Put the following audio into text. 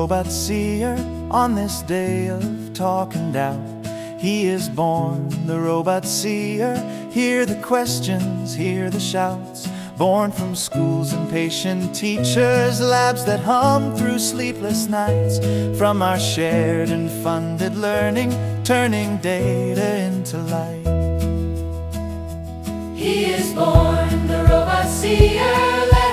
robot seer, on this day of talk and doubt. He is born, the robot seer. Hear the questions, hear the shouts. Born from schools and patient teachers, labs that hum through sleepless nights. From our shared and funded learning, turning data into light. He is born, the robot seer.